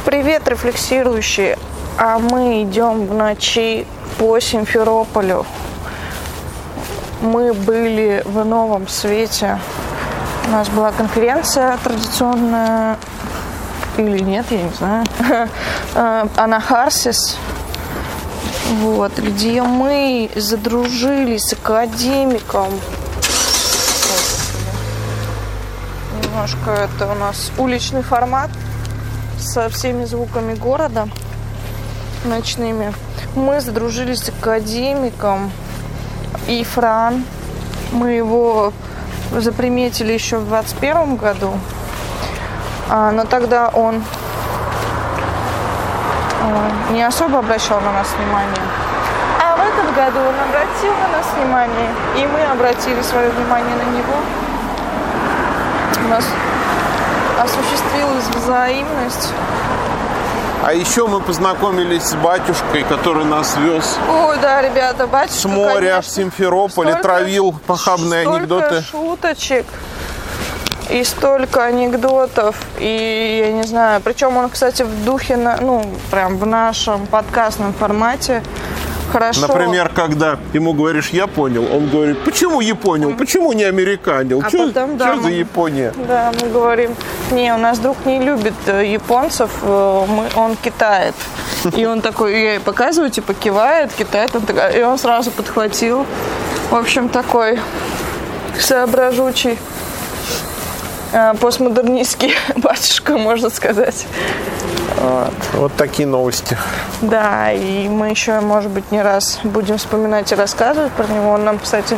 Привет, рефлексирующие! А мы идем в ночи по Симферополю. Мы были в Новом Свете. У нас была конференция традиционная, или нет, я не знаю. Анахарсис. Вот, где мы задружились с академиком. Немножко это у нас уличный формат со всеми звуками города ночными. Мы задружились с академиком Ифран. Мы его заприметили еще в 2021 году. Но тогда он не особо обращал на нас внимание. А в этом году он обратил на нас внимание, и мы обратили свое внимание на него. У нас осуществилась взаимность. А еще мы познакомились с батюшкой, который нас вез. Ой, да, ребята, батюшка, с моря, конечно, в Симферополе, травил похабные анекдоты. Шуточек и столько анекдотов. И я не знаю, причем он, кстати, в духе, прям в нашем подкастном формате. Хорошо. Например, когда ему говоришь «я понял», он говорит: почему я понял, почему не американил, что за Япония? Да, мы говорим: не, у нас друг не любит японцев, он китает. И он такой, я ей показываю, типа кивает, китает, и он сразу подхватил. В общем, такой соображучий, постмодернистский батюшка, можно сказать. Вот такие новости. Да, и мы еще, может быть, не раз будем вспоминать и рассказывать про него. Он нам, кстати,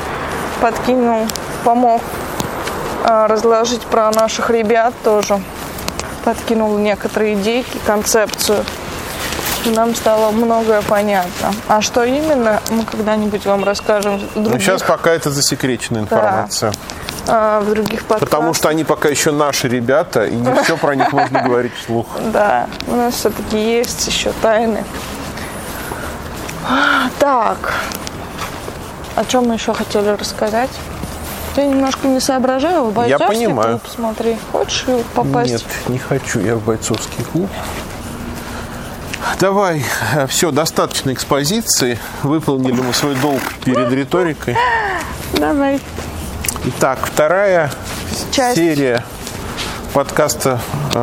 помог разложить про наших ребят тоже. Подкинул некоторые идейки, концепцию. И нам стало многое понятно. А что именно, мы когда-нибудь вам расскажем. Сейчас пока это засекреченная информация. В других подкастах. Потому что они пока еще наши ребята, и не все про них можно говорить вслух. Да, у нас все-таки есть еще тайны. Так, о чем мы еще хотели рассказать? Я немножко не соображаю, в бойцовский клуб. Я понимаю. Посмотри, хочешь попасть? Нет, не хочу я в бойцовский клуб. Давай, все, достаточно экспозиции. Выполнили мы свой долг перед риторикой. Давай. Итак, вторая серия подкаста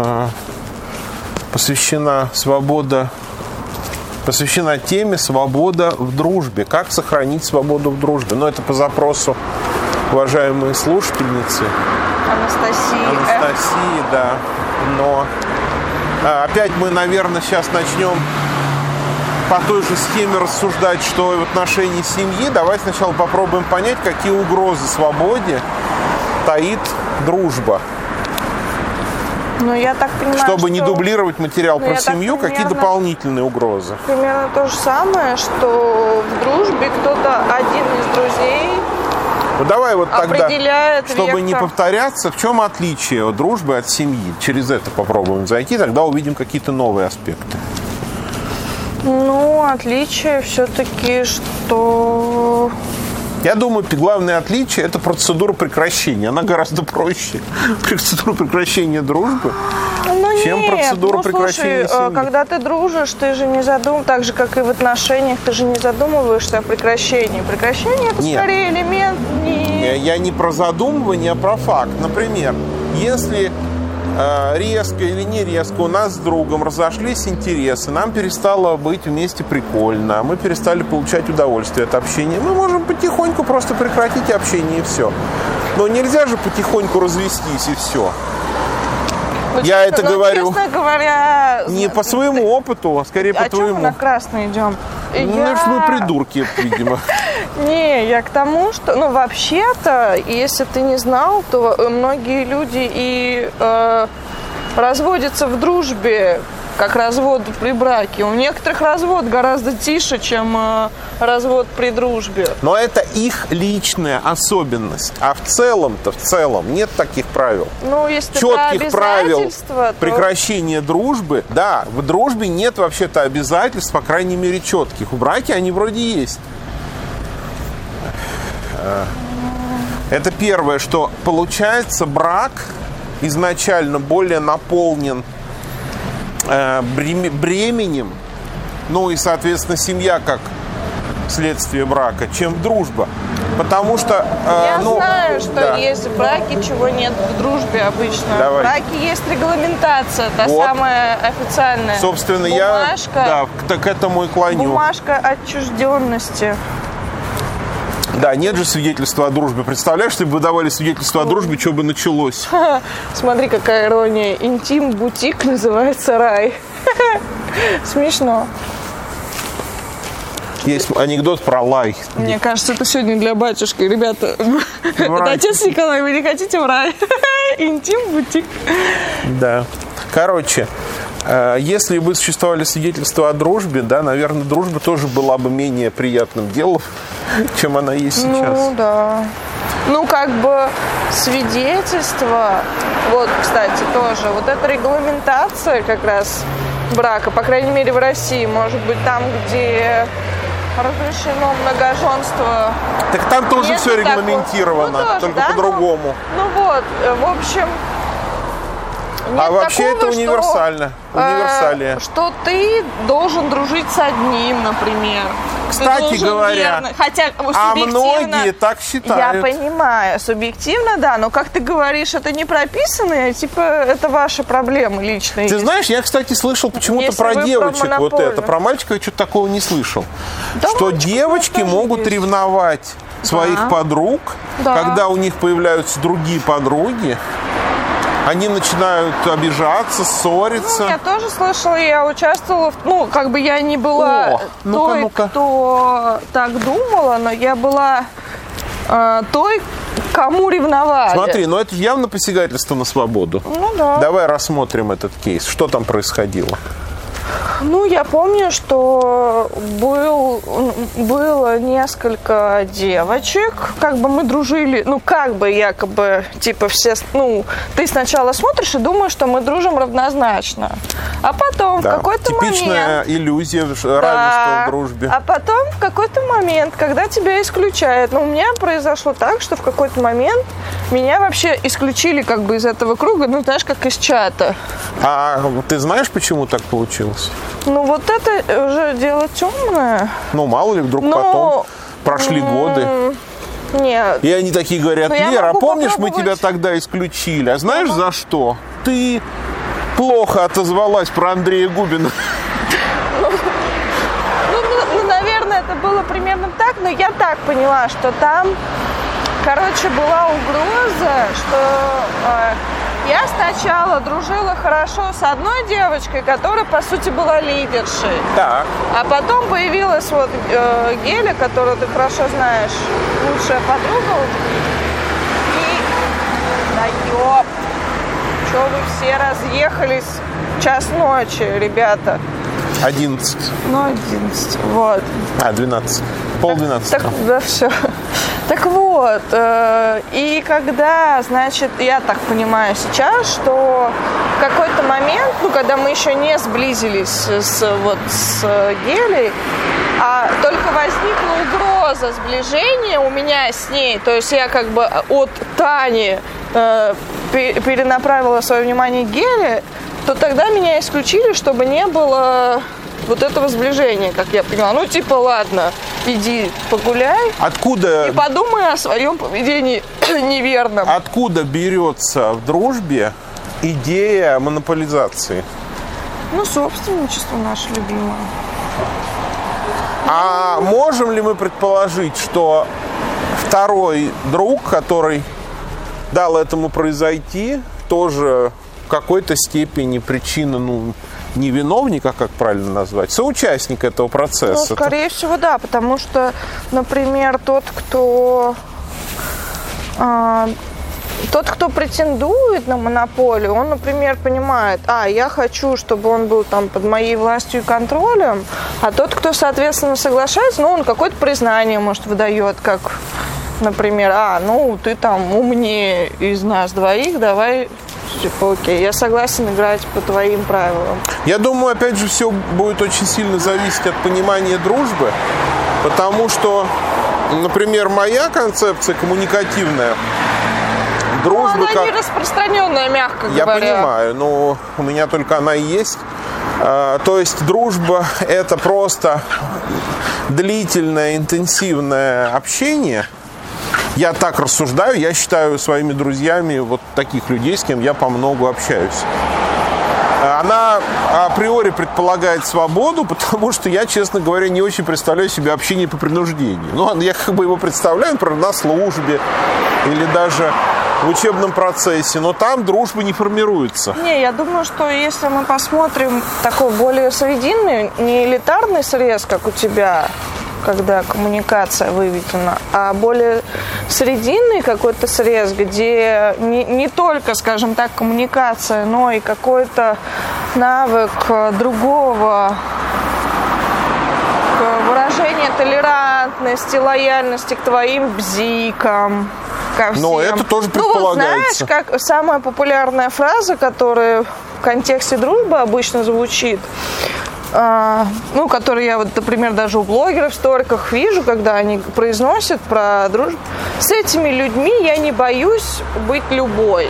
посвящена теме «Свобода в дружбе». Как сохранить свободу в дружбе? Но это по запросу уважаемой слушательницы Анастасии, да. Но опять мы, наверное, сейчас начнем по той же схеме рассуждать, что и в отношении семьи. Давай сначала попробуем понять, какие угрозы свободе таит дружба. Я так понимаю, чтобы не дублировать материал про семью, какие дополнительные угрозы? Примерно то же самое, что в дружбе кто-то один из друзей давай вот тогда, чтобы вектор. Не повторяться, в чем отличие дружбы от семьи? Через это попробуем зайти, тогда увидим какие-то новые аспекты. Отличие все-таки, что... Я думаю, главное отличие – это процедура прекращения. Она гораздо проще. Процедура прекращения дружбы, чем процедура прекращения семьи. Когда ты дружишь, ты же не задумываешься, так же, как и в отношениях, ты же не задумываешься о прекращении. Прекращение – это скорее элемент Я не про задумывание, а про факт. Например, если резко или не резко у нас с другом разошлись интересы, нам перестало быть вместе прикольно, мы перестали получать удовольствие от общения, мы можем потихоньку просто прекратить общение и все. Но нельзя же потихоньку развестись и все. Я это говорю, честно говоря, не по своему опыту, а скорее по твоему. А чем мы на красный идем? Мы придурки, видимо. Не, я к тому, что, вообще-то, если ты не знал, то многие люди и разводятся в дружбе, как развод при браке. У некоторых развод гораздо тише, чем развод при дружбе. Но это их личная особенность. А в целом нет таких правил. Если четких правил то... прекращения дружбы. Да, в дружбе нет вообще-то обязательств, по крайней мере, четких. В браке они вроде есть. Это первое, что получается, брак изначально более наполнен бременем, ну и, соответственно, семья как следствие брака, чем дружба. Потому что... Я знаю, что есть в браке, чего нет в дружбе обычно. Давай. В браке есть регламентация, та Вот. самая официальная. Собственно, бумажка, я к этому и клоню. Бумажка отчужденности. Да, нет же свидетельства о дружбе. Представляешь, если бы выдавали свидетельство о дружбе, что бы началось? Смотри, какая ирония. Интим-бутик называется «Рай». Смешно. Есть анекдот про лай. Мне кажется, это сегодня для батюшки. Ребята, это отец Николай, вы не хотите в рай? Интим-бутик. Да. Короче, если бы существовали свидетельства о дружбе, да, наверное, дружба тоже была бы менее приятным делом, чем она есть сейчас. Ну, да. Ну, как бы свидетельство, вот, кстати, тоже, вот эта регламентация как раз брака, по крайней мере, в России, может быть, там, где разрешено многоженство. Так там тоже нет все такого. регламентировано, Ну, тоже, только да, по-другому. Ну вот, в общем... А вообще такого, это универсально. Универсалия. Что ты должен дружить с одним, например. Кстати говоря, хотя а субъективно, многие так считают. я понимаю, субъективно, да, но как ты говоришь, это не прописано, типа, это ваши проблемы личные. Ты знаешь, я, кстати, слышал почему-то Если про вы девочек про вот монополию. это. Про мальчиков я что-то такого не слышал. Да, что мальчиков девочки тоже могут есть. ревновать своих подруг, Да. когда у них появляются другие подруги. Они начинают обижаться, ссориться. Ну, я тоже слышала, я участвовала, ну, как бы я не была О, ну-ка, той, ну-ка. кто так думала, но я была той, кому ревновали. Смотри, ну это же явно посягательство на свободу. Ну да. Давай рассмотрим этот кейс. Что там происходило? Ну, я помню, что было несколько девочек, как бы мы дружили, ну, как бы якобы, типа, все, ну, ты сначала смотришь и думаешь, что мы дружим равнозначно, а потом Да. в какой-то Типичная момент... иллюзия равенства в дружбе. А потом в какой-то момент, когда тебя исключают, ну, у меня произошло так, что в какой-то момент меня вообще исключили как бы из этого круга, ну, знаешь, как из чата. А ты знаешь, почему так получилось? Ну, вот это уже дело темное. Ну, мало ли, вдруг Ну, потом прошли годы. Нет. И они такие говорят: Но я Лера, а могу помнишь, мы тебя попробовать. тогда исключили? А знаешь, за что? Ты плохо отозвалась про Андрея Губина. Ну, наверное, это было примерно так, но я так поняла, что там, короче, была угроза, что я сначала дружила хорошо с одной девочкой, которая, по сути, была лидершей. Так. А потом появилась вот Геля, которую ты хорошо знаешь, лучшая подруга уже. И, да ёп, что вы все разъехались в час ночи, ребята. 11. Ну, 11, вот. 12. Пол-12. Так, да, все. Так вот, и когда, значит, я так понимаю сейчас, что в какой-то момент, ну, когда мы еще не сблизились с Гелей, а только возникла угроза сближения у меня с ней, то есть я как бы от Тани перенаправила свое внимание к Геле, то тогда меня исключили, чтобы не было вот этого сближения, как я поняла. Ну, типа, ладно, иди погуляй. Откуда, И подумай о своем поведении неверном. откуда берется в дружбе идея монополизации? Ну, собственничество наше любимое. А можем ли мы предположить, что второй друг, который дал этому произойти, тоже в какой-то степени причина, ну, не виновник, а как правильно назвать, соучастник этого Ну, процесса? скорее всего, да, потому что, например, тот, кто претендует на монополию, он, например, понимает, я хочу, чтобы он был там под моей властью и контролем, а тот, кто, соответственно, соглашается, ну, он какое-то признание, может, выдает, как, например, ну, ты там умнее из нас двоих, давай, типа, окей, я согласен играть по твоим правилам. Я думаю, опять же, все будет очень сильно зависеть от понимания дружбы, потому что, например, моя концепция коммуникативная, дружбы Она не распространенная, мягко Я говоря. понимаю, но у меня только она и есть. То есть дружба – это просто длительное, интенсивное общение. Я так рассуждаю, я считаю своими друзьями вот таких людей, с кем я помногу общаюсь. Она априори предполагает свободу, потому что я, честно говоря, не очень представляю себе общение по принуждению. Ну, я как бы его представляю, например, на службе или даже в учебном процессе, но там дружба не формируется. Не, я думаю, что если мы посмотрим такой более срединный, не элитарный срез, как у тебя, когда коммуникация выведена, а более срединный какой-то срез, где не только, скажем так, коммуникация, но и какой-то навык другого выражения толерантности, лояльности к твоим бзикам, ко всем. Но это тоже предполагается. Ну, вот знаешь, как самая популярная фраза, которая в контексте дружбы обычно звучит, которые я вот, например, даже у блогеров, историков вижу, когда они произносят про дружбу. С этими людьми я не боюсь быть любой.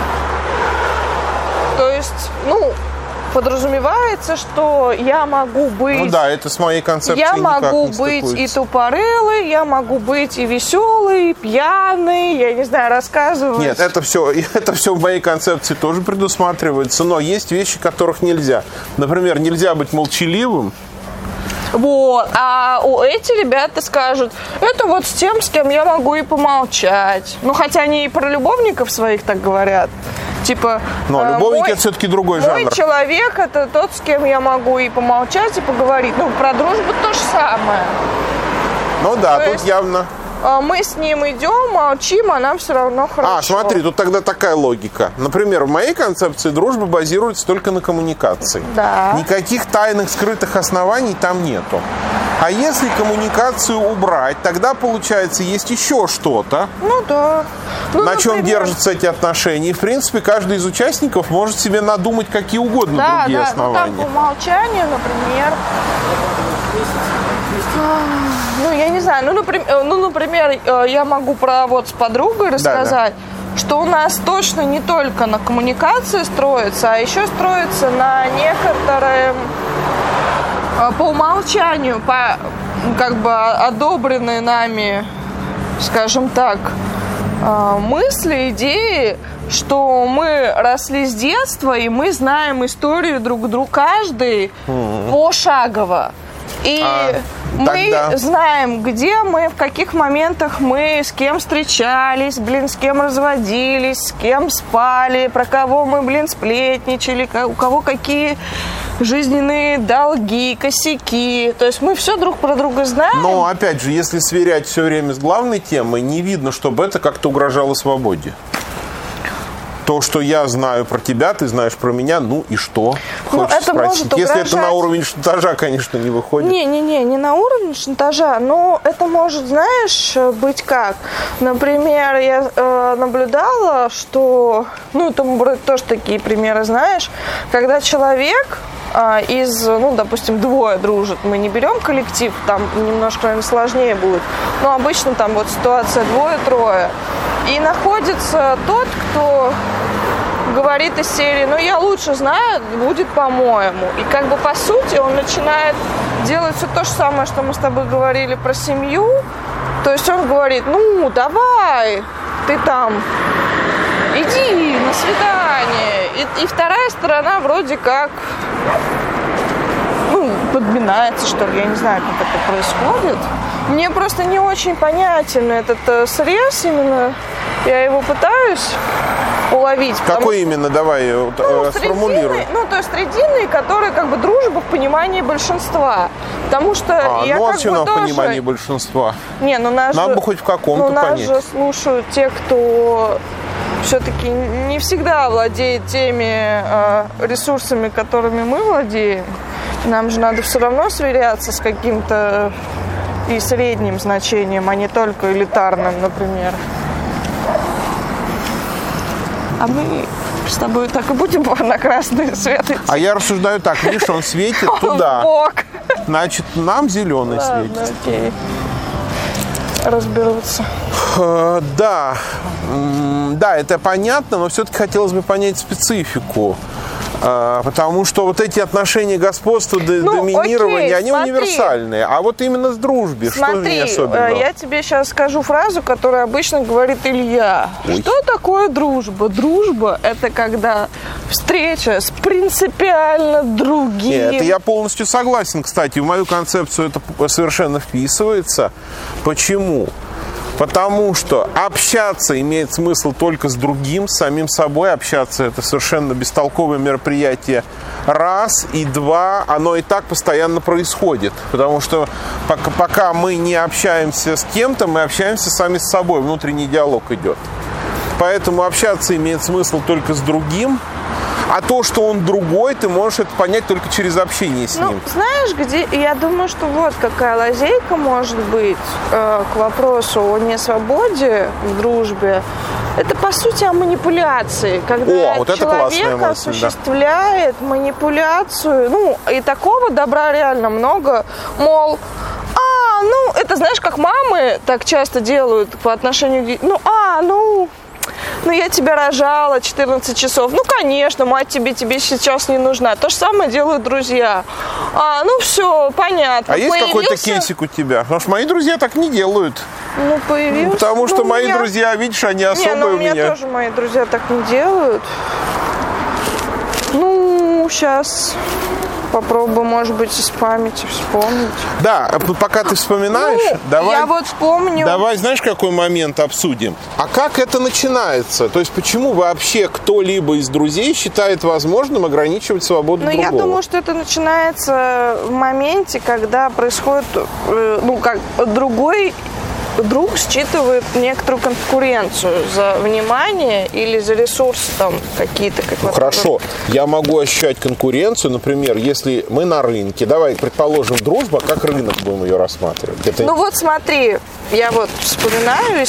То есть, подразумевается, что я могу быть... Ну да, это с моей концепцией я никак могу не быть стыкуется. и тупорылый, я могу быть и веселый, и пьяный, я не знаю, рассказывать. Нет, это все в моей концепции тоже предусматривается, но есть вещи, которых нельзя. Например, нельзя быть молчаливым. Вот, а эти ребята скажут, это вот с тем, с кем я могу и помолчать. Ну, хотя они и про любовников своих так говорят. Типа, но любовники это все-таки другой жанр. Мой человек это тот, с кем я могу и помолчать, и поговорить. Ну, про дружбу то же самое. Ну да, то тут есть, явно... Мы с ним идем, молчим, а нам все равно хорошо. Смотри, тут тогда такая логика. Например, в моей концепции дружба базируется только на коммуникации. Да. Никаких тайных, скрытых оснований там нету. А если коммуникацию убрать, тогда, получается, есть еще что-то, ну, да. на чем держатся эти отношения. И, в принципе, каждый из участников может себе надумать какие угодно другие основания. Ну, там по умолчанию, например... я не знаю, например, я могу с подругой рассказать, что у нас точно не только на коммуникации строится, а еще строится на некоторые по умолчанию, одобренные нами, скажем так, мысли, идеи, что мы росли с детства, и мы знаем историю друг друга, каждый пошагово. И мы знаем, где мы, в каких моментах мы с кем встречались, с кем разводились, с кем спали, про кого мы, сплетничали, у кого какие жизненные долги, косяки. То есть мы все друг про друга знаем. Но, опять же, если сверять все время с главной темой, не видно, чтобы это как-то угрожало свободе. То, что я знаю про тебя, ты знаешь про меня, ну и что? Хочется это спросить. может угрожать... Если это на уровень шантажа, конечно, не выходит. Не на уровень шантажа, но это может, знаешь, быть как. Например, я наблюдала, что, ты тоже такие примеры знаешь, когда человек допустим, двое дружат, мы не берем коллектив, там немножко, наверное, сложнее будет, но обычно там ситуация двое-трое, и находится тот, кто говорит из серии, я лучше знаю, будет по-моему. И по сути он начинает делать все то же самое, что мы с тобой говорили про семью. То есть он говорит, давай, ты там, иди на свидание. И вторая сторона вроде как, подминается, что ли, я не знаю, как это происходит. Мне просто не очень понятен этот срез именно. Я его пытаюсь уловить. Какой именно? Давай сформулируй. То есть срединный, который дружба в понимании большинства. Потому что я в понимании большинства. Нам бы хоть в каком-то понять. Нас же слушают те, кто все-таки не всегда владеет теми ресурсами, которыми мы владеем. Нам же надо все равно сверяться с каким-то и средним значением, а не только элитарным, например. А мы с тобой так и будем на красный свет идти. А я рассуждаю так, видишь, он светит туда. Значит, нам зеленый светит. Окей. Разберутся. Да, это понятно, но все-таки хотелось бы понять специфику. Потому что вот эти отношения господства, доминирования, окей, они смотри. универсальные. А вот именно с дружбой, что в ней особенного? Я тебе сейчас скажу фразу, которую обычно говорит Илья. Ой. Что такое дружба? Дружба – это когда встреча с принципиально другим. Нет, это я полностью согласен, кстати. В мою концепцию это совершенно вписывается. Почему? Потому что общаться имеет смысл только с другим, с самим собой. Общаться – это совершенно бестолковое мероприятие. Раз, и два, оно и так постоянно происходит. Потому что пока мы не общаемся с кем-то, мы общаемся сами с собой. Внутренний диалог идет. Поэтому общаться имеет смысл только с другим. А то, что он другой, ты можешь это понять только через общение с ним. Знаешь, где... Я думаю, что вот какая лазейка может быть к вопросу о несвободе в дружбе. Это, по сути, о манипуляции. Когда вот это человек мысль, осуществляет манипуляцию. Ну, и такого добра реально много. Мол, это знаешь, как мамы так часто делают по отношению к... Ну, я тебя рожала 14 часов. Ну, конечно, мать тебе сейчас не нужна. То же самое делают друзья. Все, понятно. А есть какой-то кейсик у тебя? Потому что мои друзья так не делают. Ну, появился. Потому что мои друзья, видишь, они особые у меня тоже мои друзья так не делают. Сейчас попробую, может быть, из памяти вспомнить. Да, пока ты вспоминаешь, давай... Я вот вспомню. Давай, знаешь, какой момент обсудим? А как это начинается? То есть, почему вообще кто-либо из друзей считает возможным ограничивать свободу другого? Я думаю, что это начинается в моменте, когда происходит, другой друг считывает некоторую конкуренцию за внимание или за ресурсы там какие-то. Хорошо, я могу ощущать конкуренцию, например, если мы на рынке, давай, предположим, дружба, как рынок будем ее рассматривать. Вот смотри, я вот вспоминаю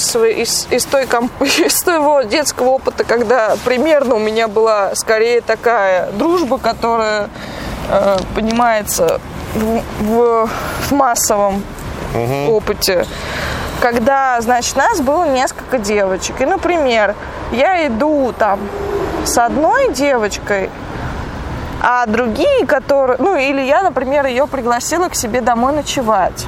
из твоего детского опыта, когда примерно у меня была скорее такая дружба, которая понимается в массовом опыте. Когда, значит, нас было несколько девочек. И, например, я иду там с одной девочкой, а другие, которые... или я, например, ее пригласила к себе домой ночевать.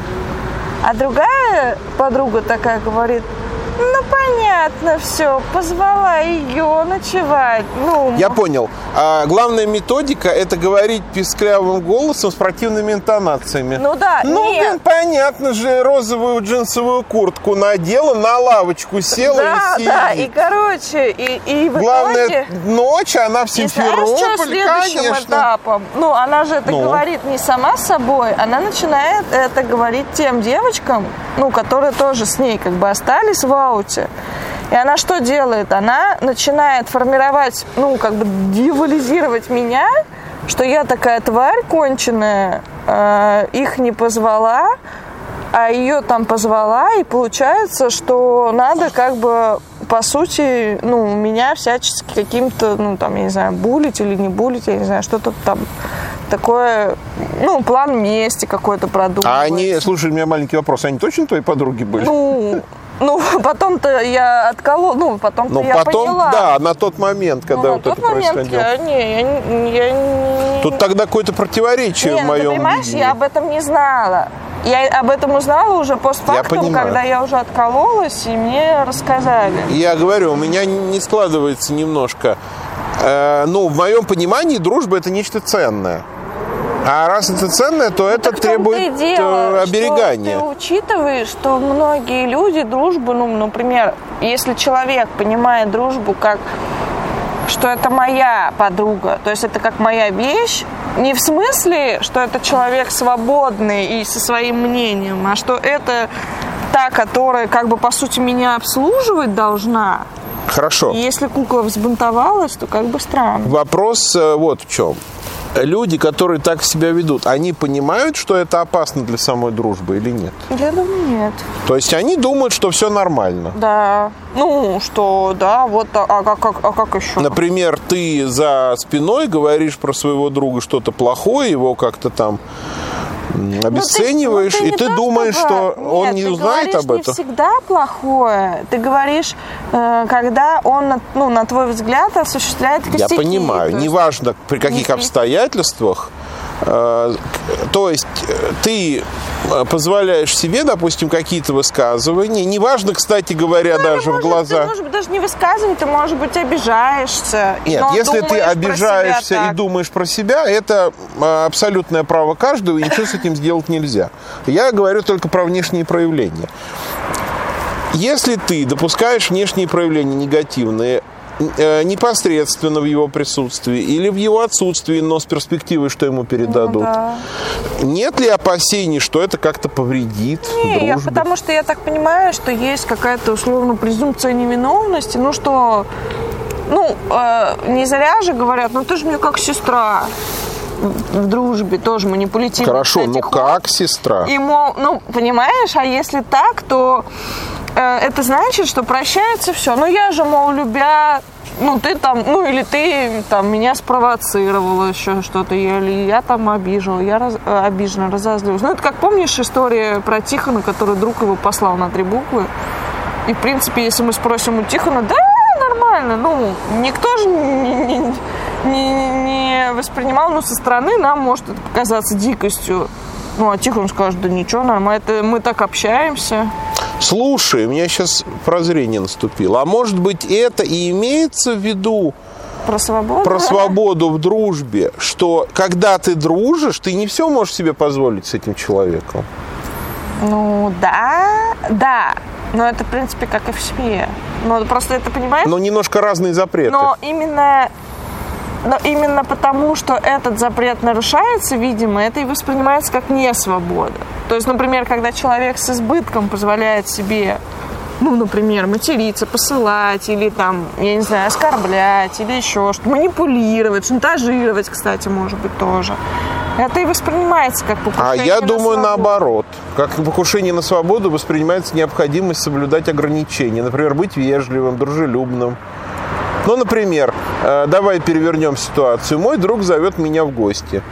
А другая подруга такая говорит: понятно, все, позвала ее ночевать. Я понял. А главная методика – это говорить писклявым голосом с противными интонациями. Нет. Понятно же, розовую джинсовую куртку надела, на лавочку села и сидит. Да, и короче, и в главное, итоге... ночь, она в Симферополе, что следующим этапом? Она же это говорит не сама с собой, она начинает это говорить тем девочкам, которые тоже с ней остались в ауте. И она что делает? Она начинает формировать, дьяволизировать меня, что я такая тварь конченая, их не позвала, а ее там позвала, и получается, что надо по сути, меня всячески каким-то, я не знаю, булить или не булить, я не знаю, что-то там такое, план мести какой-то продумывать. Слушай, у меня маленький вопрос, они точно твои подруги были? Потом-то я отколола, я поняла. Да, на тот момент, когда это происходило. Тут тогда какое-то противоречие в моем понимаешь, видении. Я об этом не знала. Я об этом узнала уже постфактум, когда я уже откололась, и мне рассказали. Я говорю, у меня не складывается немножко. В моем понимании дружба – это нечто ценное. А раз это ценное, то это требует оберегания. Что ты учитываешь, что многие люди дружбу, например, если человек понимает дружбу как, что это моя подруга, то есть это как моя вещь, не в смысле, что это человек свободный и со своим мнением, а что это та, которая по сути меня обслуживать должна. Хорошо. И если кукла взбунтовалась, то странно. Вопрос вот в чем. Люди, которые так себя ведут, они понимают, что это опасно для самой дружбы или нет? Я думаю, нет. То есть они думают, что все нормально? Да. Как еще? Например, ты за спиной говоришь про своего друга что-то плохое, его как-то там обесцениваешь, и ты думаешь, что он не узнает об этом. Не всегда плохое. Ты говоришь, когда он, на твой взгляд, осуществляет косяки. Я понимаю. Неважно, при каких обстоятельствах. То есть ты позволяешь себе, допустим, какие-то высказывания. Неважно, кстати говоря, даже в глаза. Ты, может быть, даже не высказывание, ты, может быть, обижаешься. Нет, если ты обижаешься и думаешь про себя, это абсолютное право каждого, и ничего с этим сделать нельзя. Я говорю только про внешние проявления. Если ты допускаешь внешние проявления негативные, непосредственно в его присутствии или в его отсутствии, но с перспективой, что ему передадут. Да. Нет ли опасений, что это как-то повредит дружбе? Потому что я так понимаю, что есть какая-то условно презумпция невиновности, не зря же говорят, ты же мне как сестра. В дружбе тоже манипулятивно. Хорошо, как сестра? И, понимаешь, а если так, то это значит, что прощается все. Я же, любя, ты там, или ты там меня спровоцировала, еще что-то, или я там обижала, я обиженно разозлилась. Это как, помнишь, история про Тихона, который друг его послал на 3 буквы? И, в принципе, если мы спросим у Тихона, да, нормально, никто же не воспринимал, со стороны нам может это показаться дикостью. А Тихон скажет, да ничего, нормально, мы так общаемся. Слушай, у меня сейчас прозрение наступило. А может быть, это и имеется в виду про свободу? Про свободу в дружбе, что когда ты дружишь, ты не все можешь себе позволить с этим человеком. Да. Но это, в принципе, как и в семье. Просто это, понимаешь? Но немножко разные запреты. Но именно потому, что этот запрет нарушается, видимо, это и воспринимается как несвобода. То есть, например, когда человек с избытком позволяет себе, например, материться, посылать, или оскорблять, или еще что-то, манипулировать, шантажировать, кстати, может быть, тоже. Это и воспринимается как покушение на свободу. А я думаю, наоборот. Как покушение на свободу воспринимается необходимость соблюдать ограничения. Например, быть вежливым, дружелюбным. Например, давай перевернем ситуацию. Мой друг зовет меня в гости.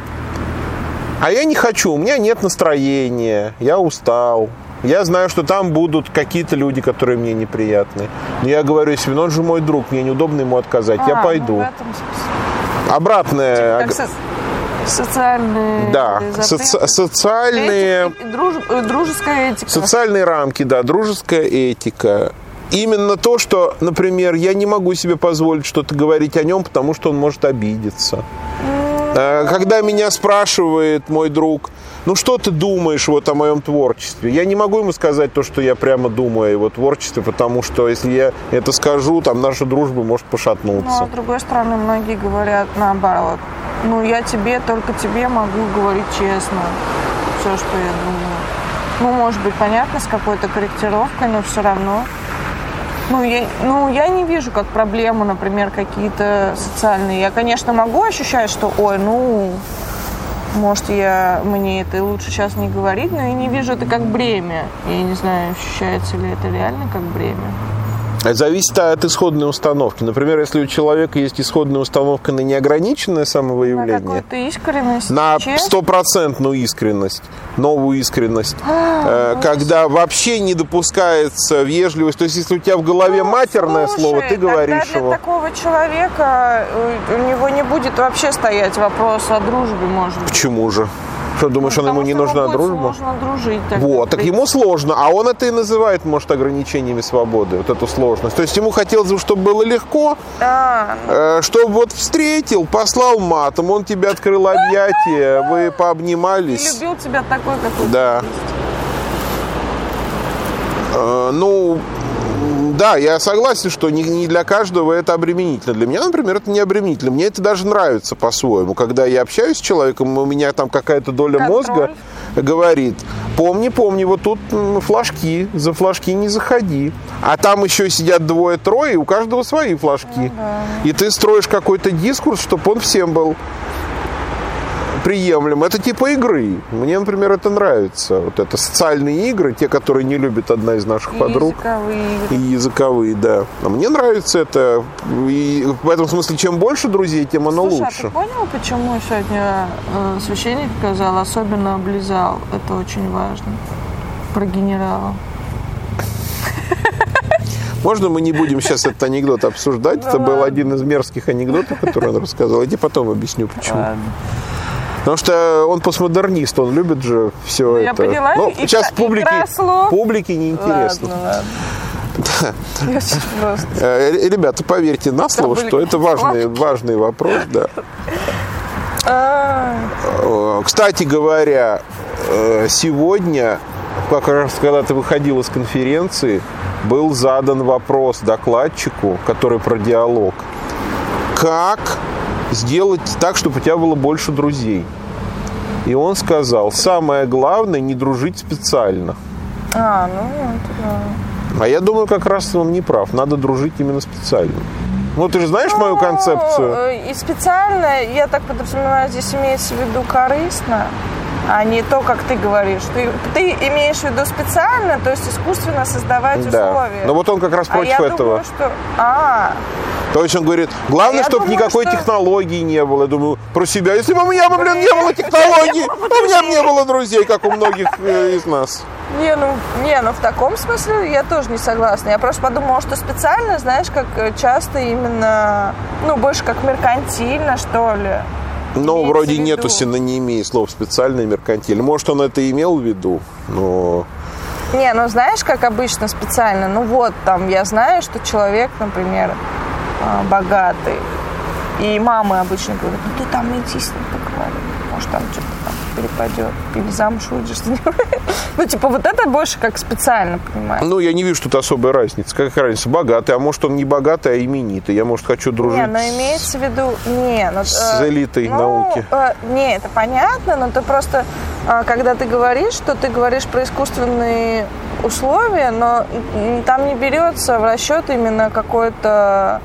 А я не хочу, у меня нет настроения, я устал. Я знаю, что там будут какие-то люди, которые мне неприятны. Но я говорю себе, он же мой друг, мне неудобно ему отказать, я пойду. В этом смысле. Обратное... Социальные социальные... Дружеская этика. Социальные рамки, да, дружеская этика. Именно то, что, например, я не могу себе позволить что-то говорить о нем, потому что он может обидеться. Когда меня спрашивает мой друг, что ты думаешь о моем творчестве? Я не могу ему сказать то, что я прямо думаю о его творчестве, потому что если я это скажу, наша дружба может пошатнуться. А с другой стороны, многие говорят наоборот. Только тебе могу говорить честно все, что я думаю. Может быть, понятно, с какой-то корректировкой, но все равно. Я не вижу как проблему, например, какие-то социальные. Я, конечно, могу ощущать, что, может, мне это лучше сейчас не говорить, но я не вижу это как бремя. Я не знаю, ощущается ли это реально как бремя. Это зависит от исходной установки. Например, если у человека есть исходная установка на неограниченное самовыявление, на какую-то искренность, на стопроцентную искренность, новую искренность, когда вообще не допускается вежливость. То есть, если у тебя в голове матерное слово, ты говоришь его. Для такого человека у него не будет вообще стоять вопрос о дружбе, может быть. Почему же? Что, думаешь, ему не нужна дружба? Сложно дружить. Так ему сложно, а он это и называет, может, ограничениями свободы, эту сложность. То есть ему хотелось бы, чтобы было легко, чтобы встретил, послал матом, он тебе открыл объятия, вы пообнимались. И любил тебя такой, какой ты да. есть. Да, я согласен, что не для каждого это обременительно. Для меня, например, это не обременительно. Мне это даже нравится по-своему. Когда я общаюсь с человеком, у меня там какая-то доля мозга говорит, помни, тут флажки, за флажки не заходи. А там еще сидят 2-3, и у каждого свои флажки. И ты строишь какой-то дискурс, чтобы он всем был приемлемо. Это типа игры. Мне, например, это нравится. Вот это социальные игры, те, которые не любит одна из наших подруг. И языковые, да. А мне нравится это. И в этом смысле, чем больше друзей, тем оно лучше. А ты понял, почему сегодня священник сказал, особенно облизал? Это очень важно. Про генерала. Можно мы не будем сейчас этот анекдот обсуждать? Это был один из мерзких анекдотов, который он рассказал. Я тебе потом объясню, почему. Ладно. Потому что он постмодернист, он любит же все это. Я поняла. Но сейчас публике неинтересно. Ладно. Ребята, поверьте на слово, что это важный вопрос. Да. Кстати говоря, сегодня, как раз когда ты выходил из конференции, был задан вопрос докладчику, который про диалог. Как сделать так, чтобы у тебя было больше друзей? И он сказал, самое главное, не дружить специально. А я думаю, как раз он не прав. Надо дружить именно специально. Ну, ты же знаешь мою концепцию? И специально, я так подразумеваю, здесь имеется в виду корыстно, а не то, как ты говоришь. Ты имеешь в виду специально, то есть искусственно создавать условия. Но вот он как раз против этого. Думаю, что... То есть он говорит, главное, чтобы никакой технологии не было. Я думаю, про себя. Если бы у меня, не было технологий, у меня бы не было друзей, как у многих из нас. Не, в таком смысле я тоже не согласна. Я просто подумала, что специально, знаешь, как часто именно, больше как меркантильно, что ли. Но вроде нету синонимии слов специально и меркантильно. Может, он это имел в виду, но... знаешь, как обычно специально? Я знаю, что человек, например, богатый. И мамы обычно говорят, ты там иди с ним поговори. Может, там что-то перепадет. Или замуж выйдешь за него. Это больше как специально, понимаешь? Я не вижу тут особой разницы. Какая разница? Богатый. А может, он не богатый, а именитый. Я, может, хочу дружить имеется в виду... с элитой науки. Это понятно, но ты просто... Когда ты говоришь, что ты говоришь про искусственные условия, но там не берется в расчет именно какой-то...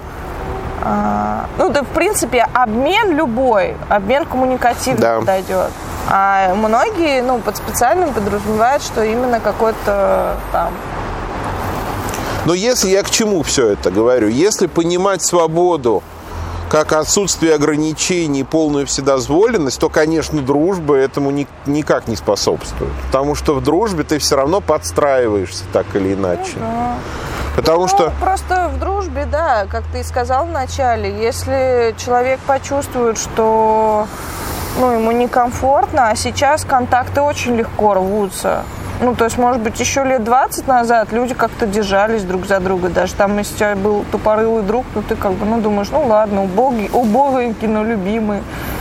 в принципе, обмен любой, обмен коммуникативный подойдет. А многие, под специальным подразумевают, что именно какой-то там... Но если я к чему все это говорю? Если понимать свободу как отсутствие ограничений, полную вседозволенность, то, конечно, дружба этому никак не способствует. Потому что в дружбе ты все равно подстраиваешься так или иначе. Потому что... Просто в дружбе, да, как ты и сказал вначале, если человек почувствует, что ему некомфортно, а сейчас контакты очень легко рвутся. То есть, может быть, еще лет 20 назад люди как-то держались друг за друга. Даже там, если у тебя был тупорылый друг, ты думаешь, ладно, убогий, но любимый.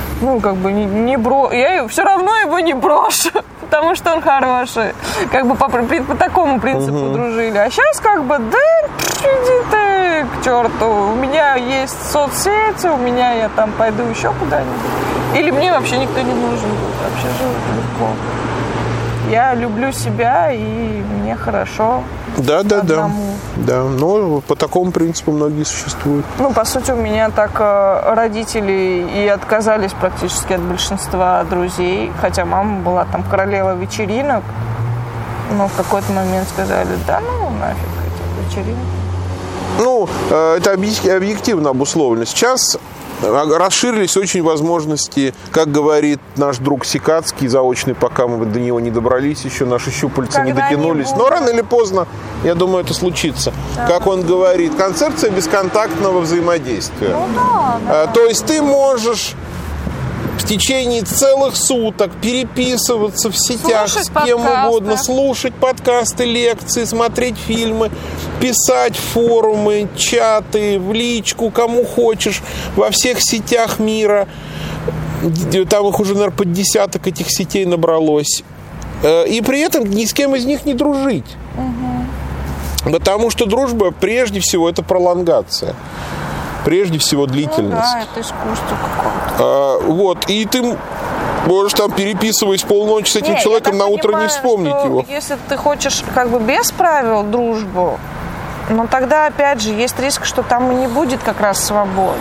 Я все равно его не брошу, потому что он хороший. По такому принципу дружили. А сейчас иди ты к черту. У меня есть соцсети, я там пойду еще куда-нибудь. Или мне вообще никто не нужен будет. Вообще живу легко. Я люблю себя, и мне хорошо. Да. Но по такому принципу многие существуют. По сути, у меня так родители и отказались практически от большинства друзей. Хотя мама была там королева вечеринок. Но в какой-то момент сказали, нафиг эти вечеринки. Это объективно обусловлено. Сейчас расширились очень возможности, как говорит наш друг Сикацкий, заочный, пока мы до него не добрались, еще наши щупальца не дотянулись. Но рано или поздно, я думаю, это случится. Да. Как он говорит, концепция бесконтактного взаимодействия. То есть ты можешь в течение целых суток переписываться в сетях с кем угодно, слушать подкасты, лекции, смотреть фильмы, писать форумы, чаты, в личку, кому хочешь, во всех сетях мира. Там их уже, наверное, под десяток этих сетей набралось. И при этом ни с кем из них не дружить. Потому что дружба, прежде всего, это пролонгация. Прежде всего, длительность. Это искусство какое-то. И ты можешь там, переписываясь полночи с этим человеком, на утро не вспомнить его. Если ты хочешь без правил дружбу, тогда, опять же, есть риск, что там и не будет как раз свободы.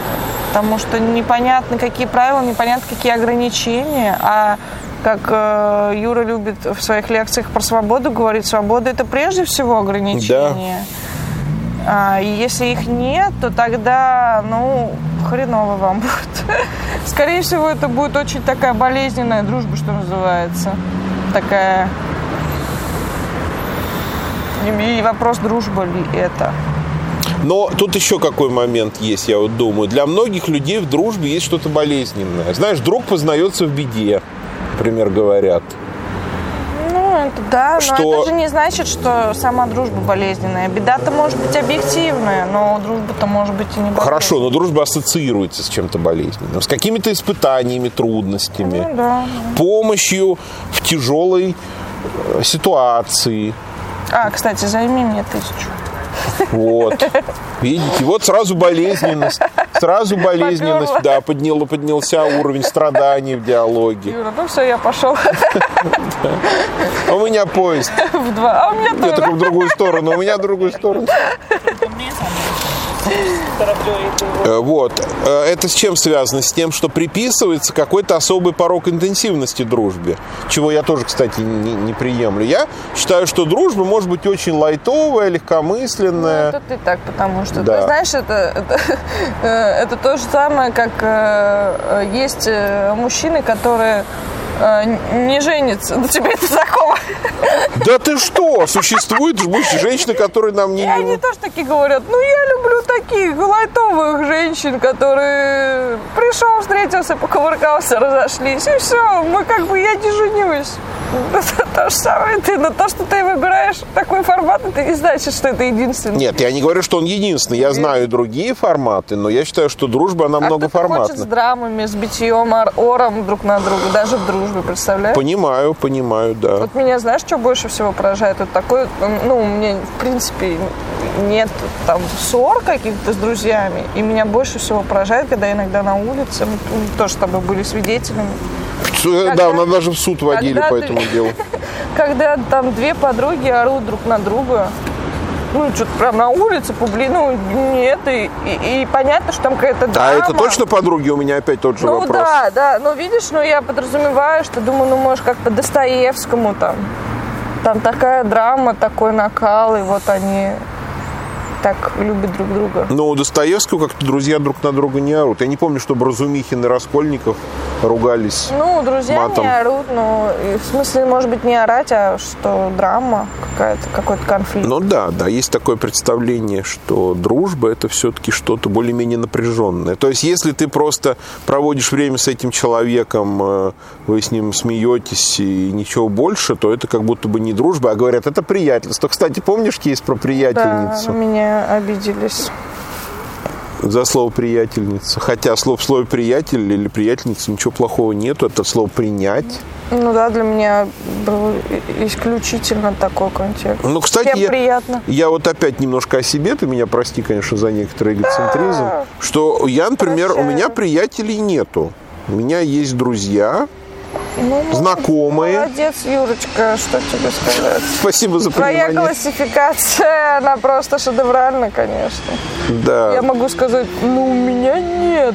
потому что непонятно, какие правила, непонятно, какие ограничения, а как Юра любит в своих лекциях про свободу говорить, свобода – это прежде всего ограничения. Да. И если их нет, то тогда, хреново вам будет. Скорее всего, это будет очень такая болезненная дружба, что называется. Такая... И вопрос, дружба ли это. Но тут еще какой момент есть, я вот думаю. Для многих людей в дружбе есть что-то болезненное. Знаешь, друг познается в беде, например, говорят. Это да, но это же не значит, что сама дружба болезненная. Беда-то может быть объективная, но дружба-то может быть и не болезненная. Хорошо, но дружба ассоциируется с чем-то болезненным, с какими-то испытаниями, трудностями, помощью в тяжелой ситуации. Кстати, займи мне 1000. Вот. Видите, вот сразу болезненность. Да, поднялся уровень страданий в диалоге. Юра, все, я пошел. А у меня поезд. В 2. А у меня тоже. Я только в другую сторону. У меня в другую сторону. Вот. Это с чем связано? С тем, что приписывается какой-то особый порог интенсивности дружбе. Чего я тоже, кстати, не приемлю. Я считаю, что дружба может быть очень лайтовая, легкомысленная. Это ты так, потому что, да. Ты знаешь, это то же самое, как есть мужчины, которые не женится. Ну, тебе это знакомо? Да ты что? Существуют женщины, которые нам не... И они тоже такие говорят, я люблю таких лайтовых женщин, которые пришел, встретился, покувыркался, разошлись, и все, я не женюсь. Это то же самое, но то, что ты выбираешь такой формат, это не значит, что это единственный. Нет, я не говорю, что он единственный. Я знаю другие форматы, но я считаю, что дружба, она многоформатна. Хочет с драмами, с битьем, ором друг на друга, даже в дружбе, представляешь? Понимаю, да. Вот меня, знаешь, что больше всего поражает? Вот такой, у меня, в принципе, нет там ссор каких-то с друзьями, и меня больше всего поражает, когда иногда на улице, мы тоже с тобой были свидетелями. Да, нас даже в суд водили по этому делу. Когда там две подруги орут друг на друга, что-то прям на улице, нет, и понятно, что там какая-то драма. А это точно подруги? У меня опять тот же вопрос. Да, видишь, я подразумеваю, что думаю, может, как по Достоевскому там такая драма, такой накал, и вот они так любят друг друга. Но у Достоевского как-то друзья друг на друга не орут. Я не помню, чтобы Разумихин и Раскольников ругались друзья матом. Не орут, в смысле, может быть, не орать, а что драма какая-то, какой-то конфликт. Да, есть такое представление, что дружба – это все-таки что-то более-менее напряженное. То есть, если ты просто проводишь время с этим человеком, вы с ним смеетесь и ничего больше, то это как будто бы не дружба, а говорят, это приятельство. Кстати, помнишь кейс про приятельницу? Да, меня обиделись. За слово «приятельница». Хотя в слове «приятель» или «приятельница» ничего плохого нету. Это слово «принять». Для меня был исключительно такой контекст. Кстати, приятно. Я вот опять немножко о себе, ты меня прости, конечно, за некоторый эгоцентризм, что я, например, у меня приятелей нету. У меня есть друзья, знакомые. Молодец, Юрочка, что тебе сказать. Спасибо за понимание. Твоя классификация, она просто шедевральна, конечно. Да. Я могу сказать, у меня нет,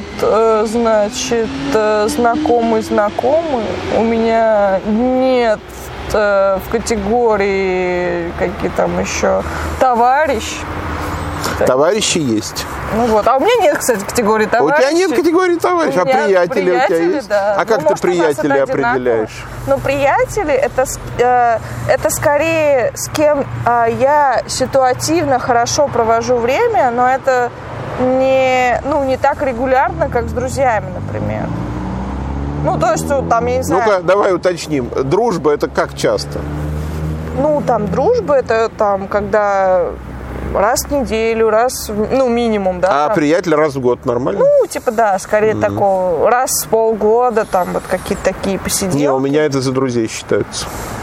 знакомый. У меня нет в категории, какие там еще, товарищ. Товарищи есть. А у меня нет, кстати, категории товарищей. У тебя нет категории товарищей, а приятели у тебя есть? Да. А как ты приятелей определяешь? Приятели это скорее с кем я ситуативно хорошо провожу время, но это не так регулярно, как с друзьями, например. То есть, я не знаю. Ну-ка, давай уточним. Дружба это как часто? Дружба это когда раз в неделю, минимум, да. А приятель раз в год нормально? Скорее такого, раз в полгода, какие-то такие посиделки. Не, у меня это за друзей считается.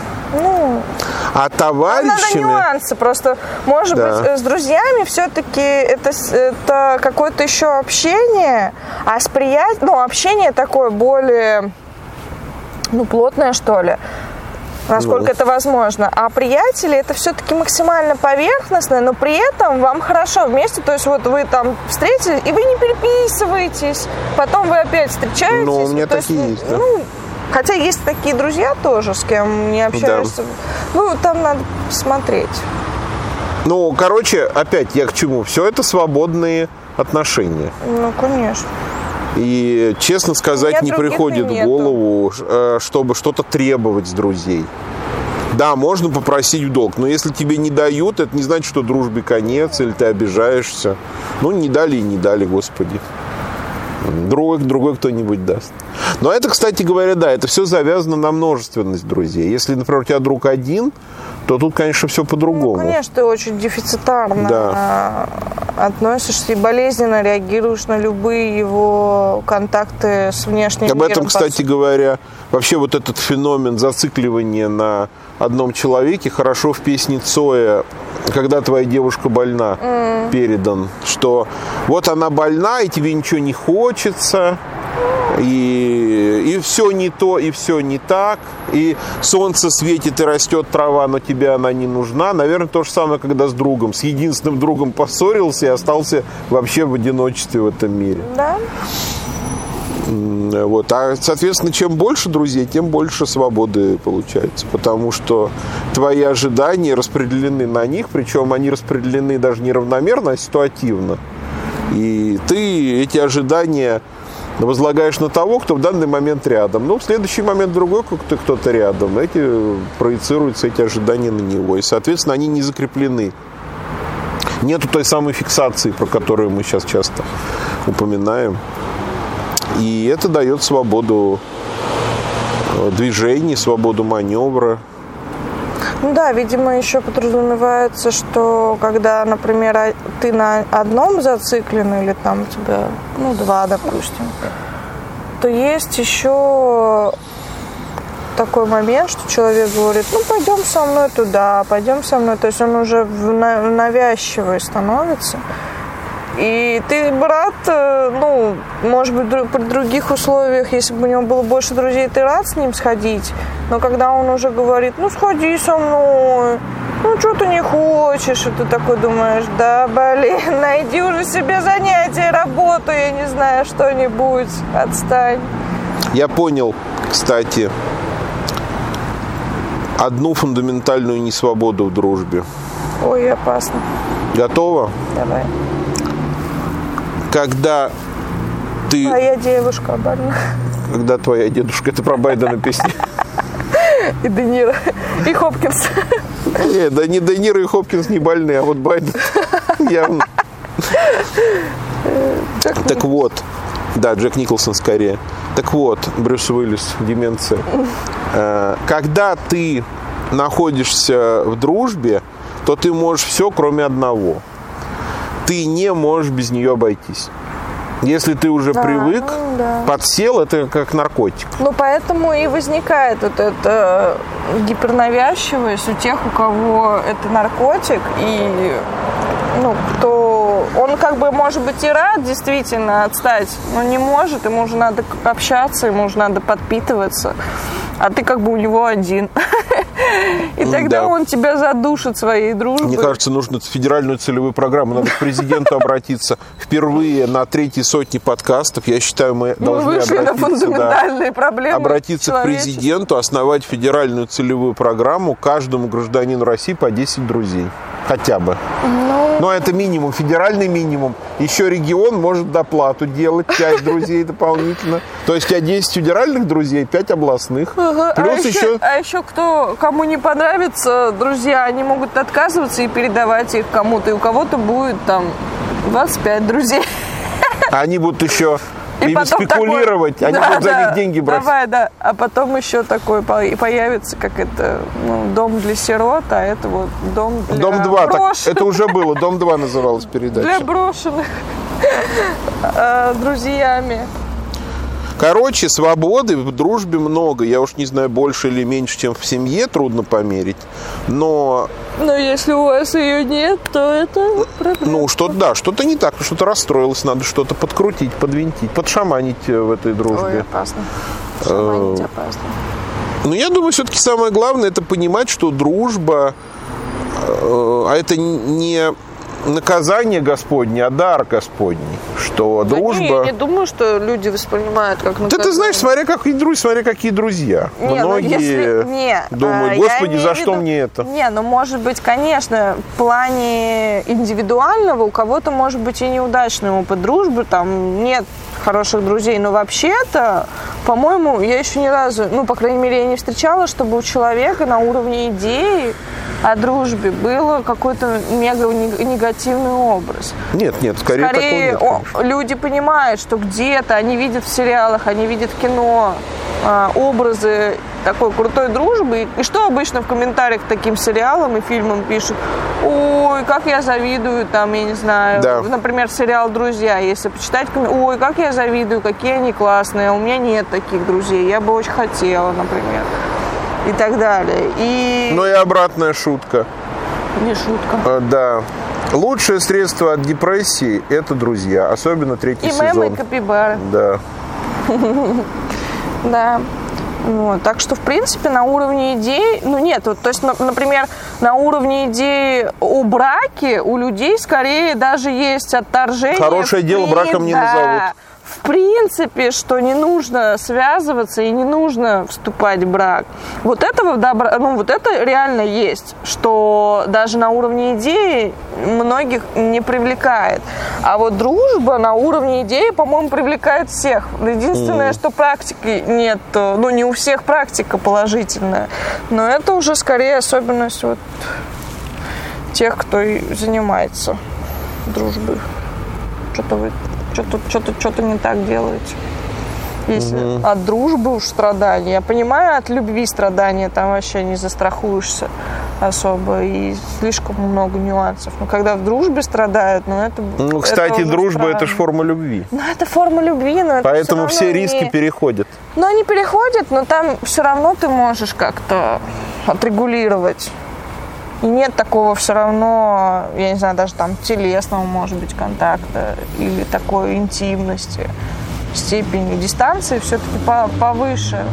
А товарищами... Надо нюансы, просто, может быть, с друзьями все-таки это какое-то еще общение, а с приятелем, общение такое более, плотное, что ли. насколько это возможно. А приятели это все-таки максимально поверхностно, но при этом вам хорошо вместе. То есть вот вы там встретились, и вы не переписываетесь, потом вы опять встречаетесь. Ну, у меня такие есть, да. Ну, хотя есть такие друзья тоже, с кем не общаешься. Да. Ну, там надо посмотреть. Ну, короче, опять я к чему? Все это свободные отношения. Ну, конечно. И, честно сказать, не приходит в голову, чтобы что-то требовать с друзей. Да, можно попросить в долг, но если тебе не дают, это не значит, что дружбе конец, или ты обижаешься. Ну, не дали и не дали, Господи. Другой кто-нибудь даст. Но это, кстати говоря, да, это все завязано на множественность друзей. Если, например, у тебя друг один, то тут, конечно, все по-другому. Ну, конечно, ты очень дефицитарно относишься и болезненно реагируешь на любые его контакты с внешним миром. Об этом, кстати говоря, вообще вот этот феномен зацикливания на одном человеке хорошо в песне Цоя «Когда твоя девушка больна» передан, что вот она больна, и тебе ничего не хочется, и все не то, и все не так, и солнце светит, и растет трава, но тебе она не нужна. Наверное, то же самое, когда с другом, с единственным другом поссорился и остался вообще в одиночестве в этом мире. Да. Вот. А, соответственно, чем больше друзей, тем больше свободы получается. Потому что твои ожидания распределены на них, причем они распределены даже не равномерно, а ситуативно. И ты эти ожидания возлагаешь на того, кто в данный момент рядом. Ну, в следующий момент другой кто-то рядом. Проецируются эти ожидания на него. И, соответственно, они не закреплены. Нету той самой фиксации, про которую мы сейчас часто упоминаем. И это дает свободу движений, свободу маневра. Ну да, видимо, еще подразумевается, что когда, например, ты на одном зациклен, или там у тебя, два, допустим, то есть еще такой момент, что человек говорит, пойдем со мной туда, пойдем со мной. То есть он уже навязчивый становится. И ты, брат, может быть, при других условиях, если бы у него было больше друзей, ты рад с ним сходить. Но когда он уже говорит, сходи со мной, что ты не хочешь, и ты такой думаешь, да, блин, найди уже себе занятие, работу, я не знаю, что-нибудь, отстань. Я понял, кстати, одну фундаментальную несвободу в дружбе. Ой, опасно. Готова? Давай. Когда ты... Твоя девушка больна. Когда твоя дедушка. Это про Байдена песня. И Де Ниро. И Хопкинс. Нет, да не Де Ниро и Хопкинс не больны, а вот Байден явно. Так вот. Да, Джек Николсон скорее. Так вот, Брюс Уиллис, деменция. Когда ты находишься в дружбе, то ты можешь все, кроме одного. Ты не можешь без нее обойтись. Если ты уже привык, подсел, это как наркотик. Поэтому и возникает вот эта гипернавязчивость у тех, у кого это наркотик, и кто он может быть и рад действительно отстать, но не может, ему уже надо общаться, ему уже надо подпитываться, а ты у него один. И тогда он тебя задушит своей дружбой. Мне кажется, нужно федеральную целевую программу. Надо к президенту обратиться. Впервые на 300 подкастов, я считаю, мы должны обратиться к президенту, основать федеральную целевую программу каждому гражданину России по 10 друзей. Хотя бы. Но это минимум, федеральный минимум. Еще регион может доплату делать, 5 друзей дополнительно. То есть у тебя 10 федеральных друзей, 5 областных. Плюс еще... А еще кому не понравится, друзья, они могут отказываться и передавать их кому-то. И у кого-то будет 25 друзей. Они будут еще... Ими спекулировать, они будут за них деньги брать. Давай, да. А потом еще такой появится, как это, дом для сирот, а это вот дом для Дом 2, брошенных. Так, это уже было, Дом 2 называлась передача. Для брошенных друзьями. Короче, свободы в дружбе много. Я уж не знаю, больше или меньше, чем в семье, трудно померить. Но если у вас ее нет, то это проблема. Что-то не так, что-то расстроилось, надо что-то подкрутить, подвинтить, подшаманить в этой дружбе. Ой, опасно. Шаманить опасно. Но я думаю, все-таки самое главное — это понимать, что дружба, а это не наказание Господне, а дар Господний, что Да дружба... не, я не думаю, что люди воспринимают как наказание. Да ты знаешь, смотря какие друзья. Не, многие думают, Господи, за что мне это? Не, ну может быть, конечно, в плане индивидуального у кого-то может быть и неудачный опыт дружбы, там нет хороших друзей, но вообще-то, по-моему, я еще ни разу, ну, по крайней мере, я не встречала, чтобы у человека на уровне идеи о дружбе был какой-то мега негативный образ. Нет, скорее такого нет, люди понимают, что где-то они видят в сериалах, они видят в кино образы такой крутой дружбы. И что обычно в комментариях к таким сериалам и фильмам пишут? Ой, как я завидую, там, я не знаю, да. Например, сериал «Друзья», если почитать, ой, как я завидую, какие они классные, у меня нет таких друзей, я бы очень хотела, например, и так далее. Но и обратная шутка. Не шутка. Да. Лучшее средство от депрессии — это друзья, особенно третий сезон. И мемы, и капибары. Да. Да. Вот. Так что, в принципе, на уровне идей, то есть, например, на уровне идеи о браке у людей скорее даже есть отторжение. Хорошее дело браком не назовут. В принципе, что не нужно связываться и не нужно вступать в брак. Вот это реально есть, что даже на уровне идеи многих не привлекает. А вот дружба на уровне идеи, по-моему, привлекает всех. Единственное, что практики нет, не у всех практика положительная. Но это уже скорее особенность вот тех, кто и занимается дружбой. Что-то не так делаете. Если от дружбы уж страдания. Я понимаю, от любви страдания там вообще не застрахуешься особо. И слишком много нюансов. Но когда в дружбе страдают, это... кстати, это дружба странно. Это же форма любви. Это форма любви, но это поэтому все риски переходят. Они переходят, но там все равно ты можешь как-то отрегулировать. И нет такого все равно, я не знаю, даже там телесного, может быть, контакта или такой интимности, степени дистанции все-таки повыше.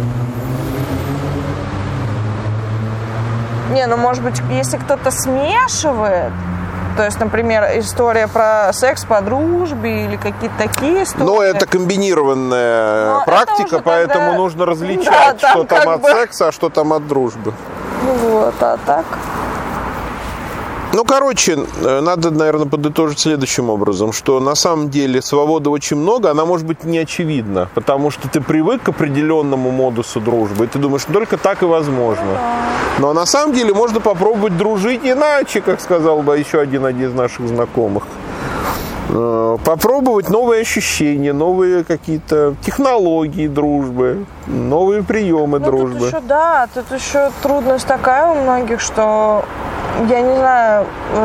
Может быть, если кто-то смешивает, то есть, например, история про секс по дружбе или какие-то такие истории. Но это комбинированная практика, поэтому нужно различать, что там от секса, а что там от дружбы. А так... надо, наверное, подытожить следующим образом, что на самом деле свободы очень много, она может быть не очевидна, потому что ты привык к определенному модусу дружбы, и ты думаешь, только так и возможно. Но на самом деле можно попробовать дружить иначе, как сказал бы еще один из наших знакомых. Попробовать новые ощущения, новые какие-то технологии дружбы, новые приемы дружбы. Тут еще трудность такая у многих, что я не знаю,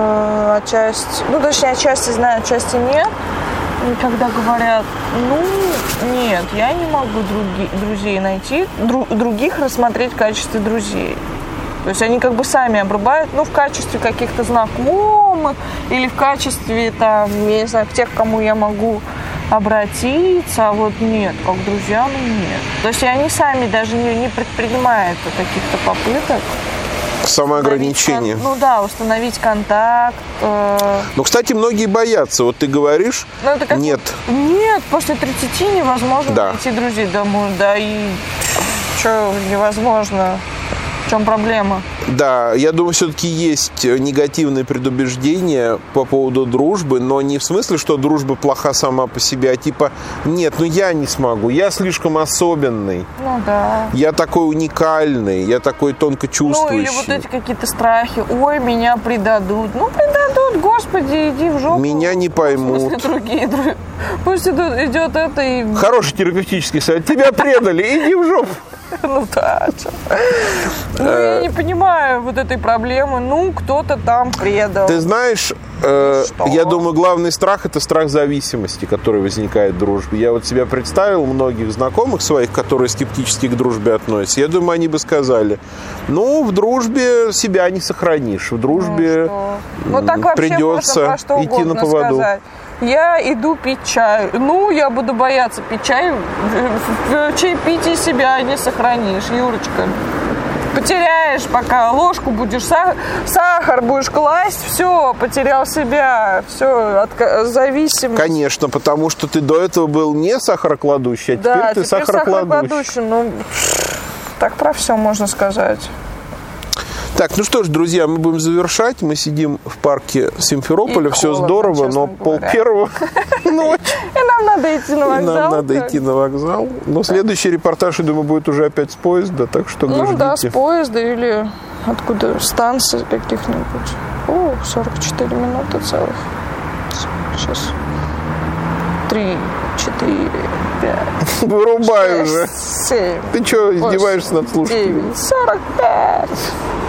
отчасти знаю, отчасти нет. И когда говорят, нет, я не могу друзей найти, других рассмотреть в качестве друзей. То есть они как бы сами обрубают, в качестве каких-то знакомых или в качестве, я не знаю, тех, к кому я могу обратиться, а вот нет, как друзья, нет. То есть они сами даже не предпринимают каких-то попыток. Самоограничение. Установить контакт. Кстати, многие боятся. Вот ты говоришь, нет. Нет, после 30 невозможно найти друзей домой. Да, и что невозможно? В чем проблема? Да, я думаю, все-таки есть негативные предубеждения по поводу дружбы, но не в смысле, что дружба плоха сама по себе, а типа, нет, я не смогу, я слишком особенный. Я такой уникальный, я такой тонко чувствующий. Или вот эти какие-то страхи, ой, меня предадут. Предадут, господи, иди в жопу. Меня не поймут. Другие. Пусть идет это и... Хороший терапевтический совет. Тебя предали, иди в жопу. Я не понимаю вот этой проблемы. Кто-то там предал. Ты знаешь, я думаю, главный страх — это страх зависимости, который возникает в дружбе. Я вот себя представил, многих знакомых своих, которые скептически к дружбе относятся. Я думаю, они бы сказали, в дружбе себя не сохранишь. В дружбе так вообще придется можно про что идти на угодно поводу. Сказать. я иду пить чай. Ну, я буду бояться пить чай. В чаепитии себя не сохранишь, Юрочка. Потеряешь, пока ложку будешь, сахар будешь класть, все, потерял себя, все, зависим. Конечно, потому что ты до этого был не сахарокладущий, а да, теперь ты сахарокладущий. Ну, так про все можно сказать. Так, ну что ж, друзья, мы будем завершать. Мы сидим в парке Симферополя, все здорово, но 1:30 ночи. И нам надо идти на вокзал. Нам надо идти на вокзал. Но следующий репортаж, я думаю, будет уже опять с поезда, так что ждите. Ну да, с поезда или откуда, станции каких-нибудь. О, 44 минуты целых. Сейчас. 3, 4, 5. Вырубай 6, уже. 7. Ты что, издеваешься над слушателями? 9, 45.